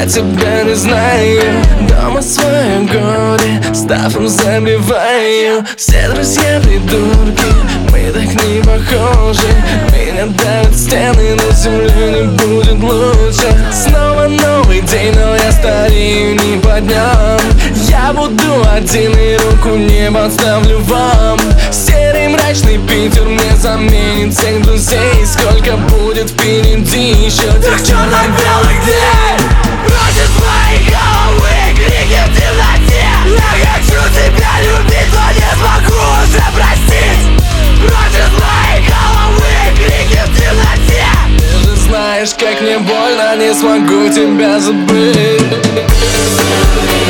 я тебя не знаю. Дома в своем горе стафом забиваю. Все друзья придурки, мы так не похожи. Меня давят стены, но земле не будет лучше. Снова новый день, но я старею не по дням. Я буду один и руку не подставлю вам. Серый мрачный Питер мне заменит всех друзей. Сколько будет впереди еще тех черно-белых дней. Против своей головы крики в темноте. Я хочу тебя любить, но не смогу уже простить. Против своей головы крики в темноте. Ты же знаешь, как мне больно, не смогу тебя забыть.